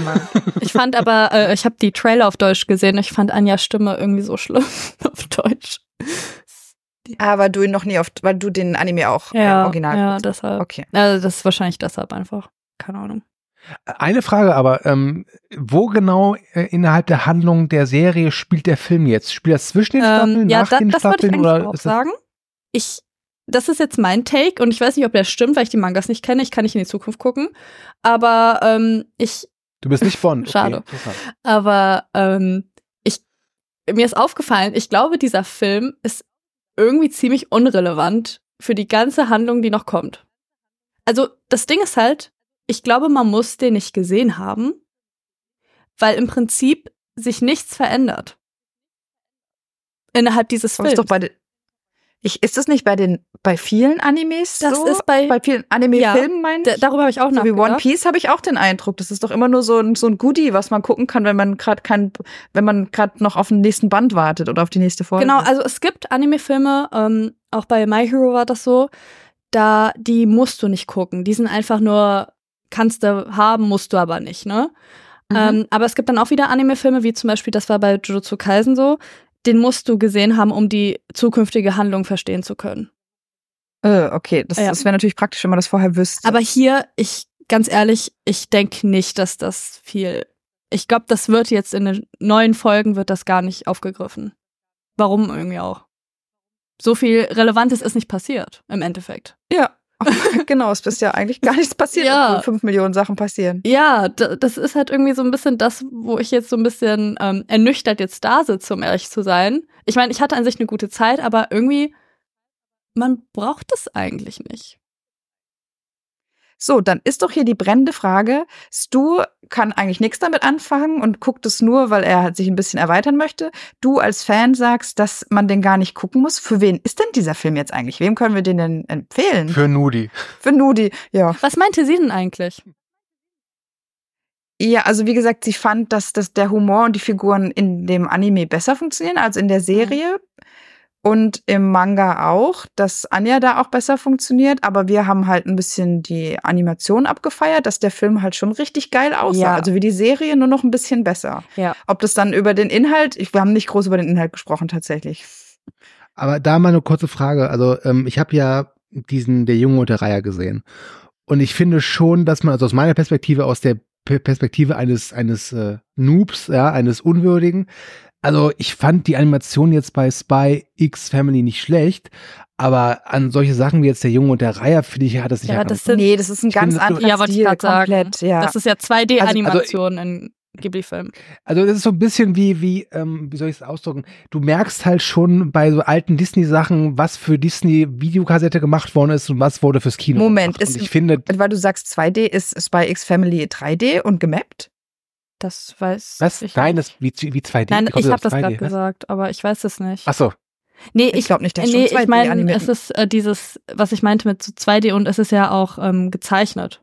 Ich fand aber, äh, ich habe die Trailer auf Deutsch gesehen, ich fand Anjas Stimme irgendwie so schlimm auf Deutsch. Aber du ihn noch nie oft, weil du den Anime auch ja, im Original ja, guckst. deshalb. Okay. Also das ist wahrscheinlich deshalb einfach. Keine Ahnung. Eine Frage aber, ähm, wo genau äh, innerhalb der Handlung der Serie spielt der Film jetzt? Spielt das zwischen den Staffeln, ähm, ja, nach da, den das Staffeln? Ich oder auch ist das sagen. Ich, das ist jetzt mein Take und ich weiß nicht, ob der stimmt, weil ich die Mangas nicht kenne. Ich kann nicht in die Zukunft gucken. Aber ähm, ich. Du bist nicht von. Schade. Okay, aber ähm, ich, mir ist aufgefallen, ich glaube, dieser Film ist irgendwie ziemlich unrelevant für die ganze Handlung, die noch kommt. Also das Ding ist halt, ich glaube, man muss den nicht gesehen haben, weil im Prinzip sich nichts verändert innerhalb dieses Films. Ist, doch bei den, ich, ist das nicht bei den bei vielen Animes das so? Ist bei, bei vielen Anime-Filmen, ja, meine ich? D- darüber habe ich auch so nachgedacht. Wie One Piece habe ich auch den Eindruck, das ist doch immer nur so ein, so ein Goodie, was man gucken kann, wenn man gerade kein, wenn man gerade noch auf den nächsten Band wartet oder auf die nächste Folge. Genau, also es gibt Anime-Filme, ähm, auch bei My Hero war das so, da die musst du nicht gucken. Die sind einfach nur, kannst du haben, musst du aber nicht, ne? Mhm. Ähm, aber es gibt dann auch wieder Anime-Filme, wie zum Beispiel, das war bei Jujutsu Kaisen so, den musst du gesehen haben, um die zukünftige Handlung verstehen zu können. Äh, okay, das, ja. das wäre natürlich praktisch, wenn man das vorher wüsste. Aber hier, ich, ganz ehrlich, ich denke nicht, dass das viel, ich glaube, das wird jetzt in den neuen Folgen wird das gar nicht aufgegriffen. Warum irgendwie auch? So viel Relevantes ist nicht passiert, im Endeffekt. Ja, genau, es ist ja eigentlich gar nichts passiert, ja. obwohl fünf Millionen Sachen passieren. Ja, d- das ist halt irgendwie so ein bisschen das, wo ich jetzt so ein bisschen ähm, ernüchtert jetzt da sitze, um ehrlich zu sein. Ich meine, ich hatte an sich eine gute Zeit, aber irgendwie, man braucht es eigentlich nicht. So, dann ist doch hier die brennende Frage. Stu kann eigentlich nichts damit anfangen und guckt es nur, weil er sich ein bisschen erweitern möchte. Du als Fan sagst, dass man den gar nicht gucken muss. Für wen ist denn dieser Film jetzt eigentlich? Wem können wir den denn empfehlen? Für Nudi. Für Nudi, ja. Was meinte sie denn eigentlich? Ja, also wie gesagt, sie fand, dass, dass der Humor und die Figuren in dem Anime besser funktionieren als in der Serie. Und im Manga auch, dass Anja da auch besser funktioniert. Aber wir haben halt ein bisschen die Animation abgefeiert, dass der Film halt schon richtig geil aussah. Ja. Also wie die Serie, nur noch ein bisschen besser. Ja. Ob das dann über den Inhalt, ich, wir haben nicht groß über den Inhalt gesprochen tatsächlich. Aber da mal eine kurze Frage. Also ähm, ich habe ja diesen Der Junge und der Reiher gesehen. Und ich finde schon, dass man, also aus meiner Perspektive, aus der P- Perspektive eines, eines äh, Noobs, ja, eines Unwürdigen, also ich fand die Animation jetzt bei Spy X Family nicht schlecht, aber an solche Sachen wie jetzt Der Junge und der Reiher, finde ich, hat das nicht Ja, herangekommen. das sind- Nee, das ist ein Ich ganz finde, das- anderer Ja, wollte ich Stil, gerade sagen. komplett, ja. Das ist ja zwei D-Animation in Ghibli-Filmen. Also das ist so ein bisschen wie, wie, ähm, wie soll ich es ausdrücken? Du merkst halt schon bei so alten Disney-Sachen, was für Disney-Videokassette gemacht worden ist und was wurde fürs Kino Moment, gemacht. ist- Und ich finde, Weil du sagst zwei D, ist Spy X Family drei D und gemappt? Das weiß was? ich Nein, nicht. das wie, wie zwei D. Nein, Wie kommt ich habe auf das zwei D? gerade Was? gesagt, aber ich weiß es nicht. Ach so. Nee, Ich glaub nicht, der ist schon nee, zwei D ich meine, animiert. es ist äh, dieses, was ich meinte mit so zwei D und es ist ja auch ähm, gezeichnet.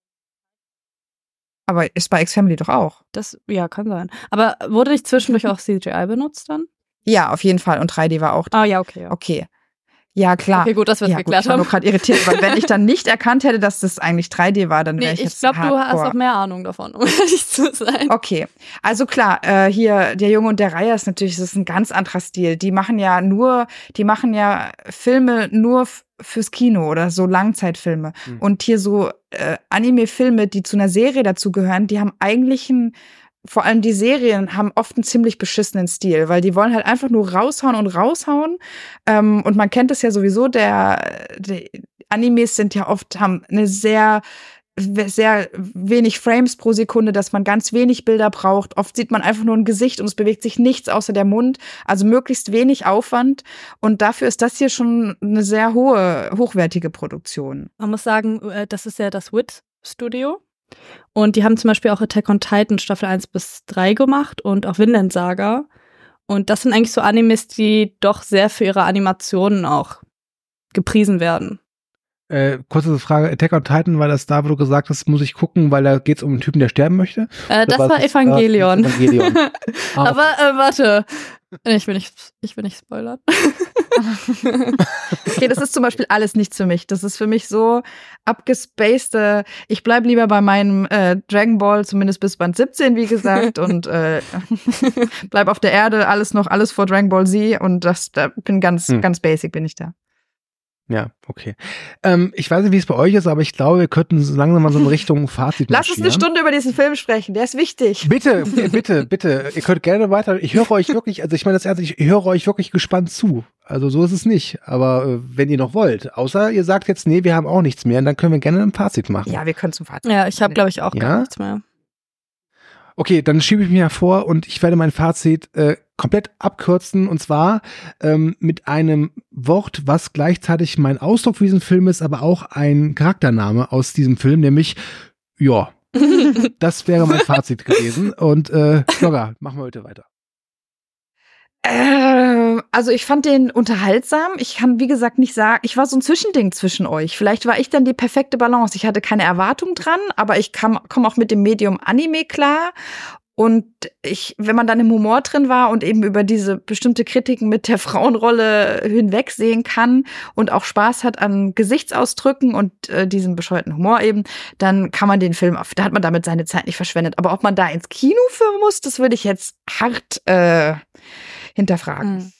Aber Spy X Family doch auch. Das, ja, kann sein. Aber wurde nicht zwischendurch auch C G I benutzt dann? Ja, auf jeden Fall. Und drei D war auch. Ah, ja, okay. Ja. Okay. Ja, klar. Okay, gut, dass wir es ja, gut, geklärt ich war haben. nur gerade irritiert, weil wenn ich dann nicht erkannt hätte, dass das eigentlich drei D war, dann wäre Nee, ich ich jetzt glaube, du hast hardcore. auch mehr Ahnung davon, um ehrlich zu sein. Okay, also klar, äh, hier Der Junge und der Reiher ist natürlich, das ist ein ganz anderer Stil. Die machen ja nur, die machen ja Filme nur f- fürs Kino oder so Langzeitfilme. Mhm. Und hier so äh, Anime-Filme, die zu einer Serie dazugehören, die haben eigentlich einen, vor allem die Serien haben oft einen ziemlich beschissenen Stil, weil die wollen halt einfach nur raushauen und raushauen. Ähm, und man kennt es ja sowieso, der, der Animes sind ja oft, haben eine sehr sehr wenig Frames pro Sekunde, dass man ganz wenig Bilder braucht. Oft sieht man einfach nur ein Gesicht und es bewegt sich nichts außer der Mund. Also möglichst wenig Aufwand. Und dafür ist das hier schon eine sehr hohe, hochwertige Produktion. Man muss sagen, äh, das ist ja das W I T-Studio. Und die haben zum Beispiel auch Attack on Titan Staffel eins bis drei gemacht und auch Vinland Saga. Und das sind eigentlich so Animes, die doch sehr für ihre Animationen auch gepriesen werden. Äh, kurze Frage, Attack on Titan, war das da, wo du gesagt hast, muss ich gucken, weil da geht's um einen Typen, der sterben möchte? Äh, das Oder war das- Evangelion. das Evangelion. Ah, Aber äh, warte. Ich will nicht, ich will nicht spoilern. Okay, das ist zum Beispiel alles nichts für mich. Das ist für mich so abgespacede. Ich bleib lieber bei meinem äh, Dragon Ball, zumindest bis Band siebzehn, wie gesagt, und äh, bleib auf der Erde, alles noch, alles vor Dragon Ball Z und das, da bin ganz, Hm. ganz basic bin ich da. Ja, okay. Ähm, ich weiß nicht, wie es bei euch ist, aber ich glaube, wir könnten so langsam mal so in Richtung Fazit Lass uns eine marschieren. Stunde über diesen Film sprechen, der ist wichtig. Bitte, äh, bitte, bitte. Ihr könnt gerne weiter. Ich höre euch wirklich, also ich meine das ernst, ich höre euch wirklich gespannt zu. Also so ist es nicht. Aber äh, wenn ihr noch wollt, außer ihr sagt jetzt, nee, wir haben auch nichts mehr, dann können wir gerne ein Fazit machen. Ja, wir können zum Fazit. Ja, ich habe, glaube ich, auch Ja? gar nichts mehr. Okay, dann schiebe ich mir vor und ich werde mein Fazit äh, komplett abkürzen und zwar ähm, mit einem Wort, was gleichzeitig mein Ausdruck für diesen Film ist, aber auch ein Charaktername aus diesem Film, nämlich ja. Das wäre mein Fazit gewesen und äh, Flogger, machen wir heute weiter. Äh, also ich fand den unterhaltsam. Ich kann, wie gesagt, nicht sagen, ich war so ein Zwischending zwischen euch. Vielleicht war ich dann die perfekte Balance. Ich hatte keine Erwartung dran, aber ich komme auch mit dem Medium Anime klar. Und ich, wenn man dann im Humor drin war und eben über diese bestimmte Kritiken mit der Frauenrolle hinwegsehen kann und auch Spaß hat an Gesichtsausdrücken und äh, diesem bescheuerten Humor eben, dann kann man den Film, da hat man damit seine Zeit nicht verschwendet. Aber ob man da ins Kino für muss, das würde ich jetzt hart äh, hinterfragen. Mhm.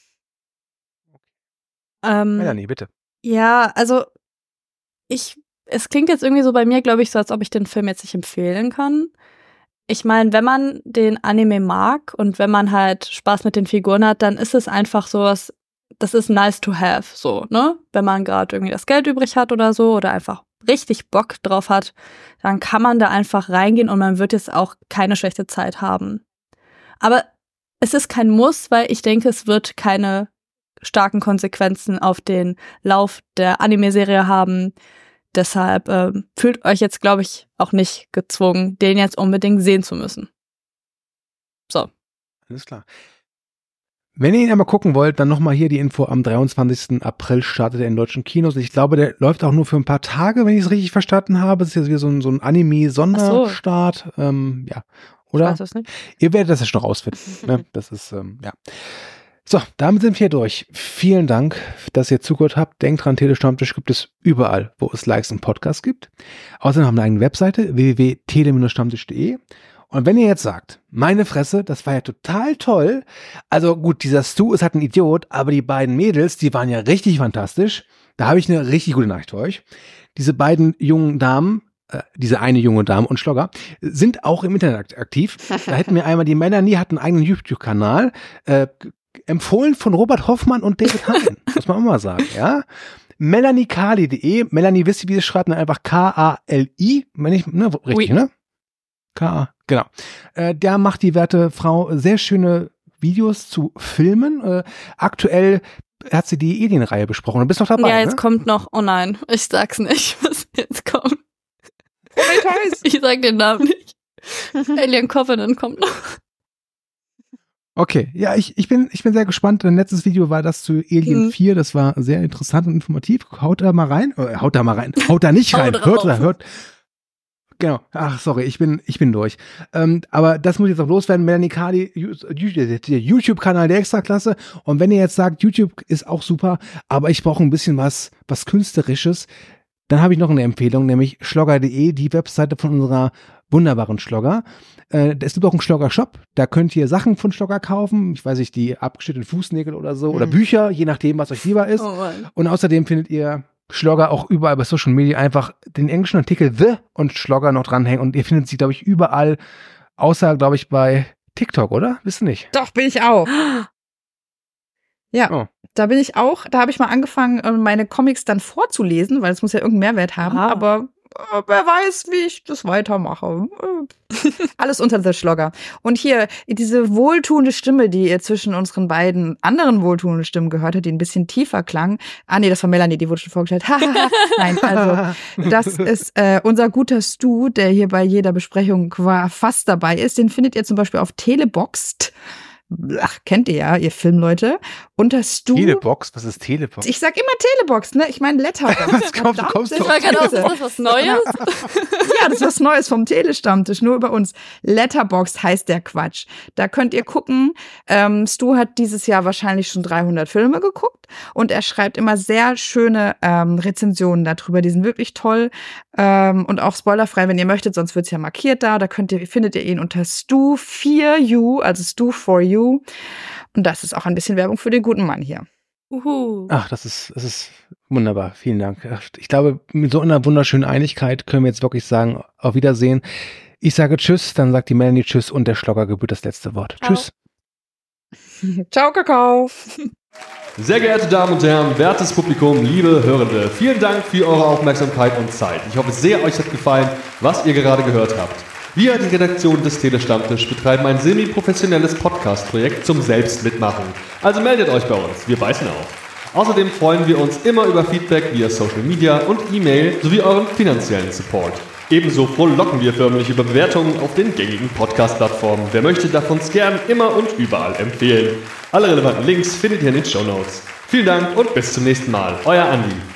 Ähm, Melanie, bitte. Ja, also ich, es klingt jetzt irgendwie so bei mir, glaube ich, so, als ob ich den Film jetzt nicht empfehlen kann. Ich meine, wenn man den Anime mag und wenn man halt Spaß mit den Figuren hat, dann ist es einfach sowas, das ist nice to have, so, ne? Wenn man gerade irgendwie das Geld übrig hat oder so oder einfach richtig Bock drauf hat, dann kann man da einfach reingehen und man wird jetzt auch keine schlechte Zeit haben. Aber es ist kein Muss, weil ich denke, es wird keine starken Konsequenzen auf den Lauf der Anime-Serie haben. deshalb äh, fühlt euch jetzt, glaube ich, auch nicht gezwungen, den jetzt unbedingt sehen zu müssen. So. Alles klar. Wenn ihr ihn einmal gucken wollt, dann nochmal hier die Info. Am dreiundzwanzigsten April startet er in deutschen Kinos. Ich glaube, der läuft auch nur für ein paar Tage, wenn ich es richtig verstanden habe. Das ist jetzt wieder so ein, so ein Anime-Sonderstart. So. Ähm, ja. Oder? Ich weiß das nicht. Ihr werdet das ja schon rausfinden. Ne? Das ist, ähm, ja. So, damit sind wir durch. Vielen Dank, dass ihr zugehört habt. Denkt dran, Telestammtisch gibt es überall, wo es Likes und Podcasts gibt. Außerdem haben wir eine eigene Webseite, w w w punkt tele stammtisch punkt de. Und wenn ihr jetzt sagt, meine Fresse, das war ja total toll. Also gut, dieser Stu ist halt ein Idiot, aber die beiden Mädels, die waren ja richtig fantastisch. Da habe ich eine richtig gute Nachricht für euch. Diese beiden jungen Damen, äh, diese eine junge Dame und Schlogger, sind auch im Internet aktiv. Da hätten wir einmal die Melanie, hat einen eigenen YouTube-Kanal, äh, empfohlen von Robert Hoffmann und David Hein. Muss man auch mal sagen, ja. melanie kali punkt de. Melanie, wisst ihr, wie es schreibt? Einfach K A L I. Wenn ich, ne, richtig, oui. Ne? K A, genau. Äh, der macht die werte Frau sehr schöne Videos zu Filmen. Äh, aktuell hat sie die Alien-Reihe besprochen. Du bist noch dabei, Ja, jetzt ne? kommt noch, oh nein, ich sag's nicht, was jetzt kommt. Ich sag den Namen nicht. Alien Covenant kommt noch. Okay, ja, ich, ich, bin, ich bin sehr gespannt. Dein letztes Video war das zu Alien Hm. vier. Das war sehr interessant und informativ. Haut da mal rein. Äh, haut da mal rein. Haut da nicht rein. Haut hört drauf. da, hört. Genau. Ach, sorry, ich bin, ich bin durch. Ähm, aber das muss jetzt auch loswerden. Melanie Kali, der YouTube-Kanal der Extraklasse. Und wenn ihr jetzt sagt, YouTube ist auch super, aber ich brauche ein bisschen was, was Künstlerisches, dann habe ich noch eine Empfehlung, nämlich schlogger punkt de, die Webseite von unserer wunderbaren Schlogger. Äh, es gibt auch einen Schlogger-Shop, da könnt ihr Sachen von Schlogger kaufen. Ich weiß nicht, die abgeschnittenen Fußnägel oder so, mhm. oder Bücher, je nachdem, was euch lieber ist. Oh Mann. Und außerdem findet ihr Schlogger auch überall bei Social Media, einfach den englischen Artikel The und Schlogger noch dranhängen und ihr findet sie, glaube ich, überall, außer, glaube ich, bei TikTok, oder? Wisst ihr nicht? Doch, bin ich auch. Ja, Oh. da bin ich auch. Da habe ich mal angefangen, meine Comics dann vorzulesen, weil es muss ja irgendeinen Mehrwert haben. Aha. Aber äh, wer weiß, wie ich das weitermache. Äh, Alles unter The Schlogger. Und hier, diese wohltuende Stimme, die ihr zwischen unseren beiden anderen wohltuenden Stimmen gehört habt, die ein bisschen tiefer klang. Ah, nee, das war Melanie, die wurde schon vorgestellt. Nein, also, das ist äh, unser guter Stu, der hier bei jeder Besprechung war, fast dabei ist. Den findet ihr zum Beispiel auf Teleboxd. Ach, kennt ihr ja, ihr Filmleute. Unter Stu. Telebox? Was ist Telebox? Ich sag immer Telebox, ne? Ich meine Letterboxd. Kommst du- kommst du Ich war gerade aus, ist das was Neues? Ja, das ist was Neues vom Telestammtisch, nur über uns. Letterboxd heißt der Quatsch. Da könnt ihr gucken. Ähm, Stu hat dieses Jahr wahrscheinlich schon dreihundert Filme geguckt und er schreibt immer sehr schöne ähm, Rezensionen darüber. Die sind wirklich toll ähm, und auch spoilerfrei, wenn ihr möchtet, sonst wird's ja markiert da. Da könnt ihr, findet ihr ihn unter Stu vier U, also Stu for You. Und das ist auch ein bisschen Werbung für den guten Mann hier. Uhu. Ach, das ist, das ist wunderbar. Vielen Dank. Ich glaube, mit so einer wunderschönen Einigkeit können wir jetzt wirklich sagen, auf Wiedersehen. Ich sage Tschüss, dann sagt die Melanie Tschüss und der Schlogger gebührt das letzte Wort. Ciao. Tschüss. Ciao, Kakao. Sehr geehrte Damen und Herren, wertes Publikum, liebe Hörende, vielen Dank für eure Aufmerksamkeit und Zeit. Ich hoffe sehr, euch hat gefallen, was ihr gerade gehört habt. Wir, die Redaktion des Telestammtisch, betreiben ein semi-professionelles Podcast-Projekt zum Selbstmitmachen. Also meldet euch bei uns, wir beißen auf. Außerdem freuen wir uns immer über Feedback via Social Media und E-Mail sowie euren finanziellen Support. Ebenso frohlocken wir förmlich über Bewertungen auf den gängigen Podcast-Plattformen. Wer möchte, darf uns gern immer und überall empfehlen. Alle relevanten Links findet ihr in den Shownotes. Vielen Dank und bis zum nächsten Mal. Euer Andi.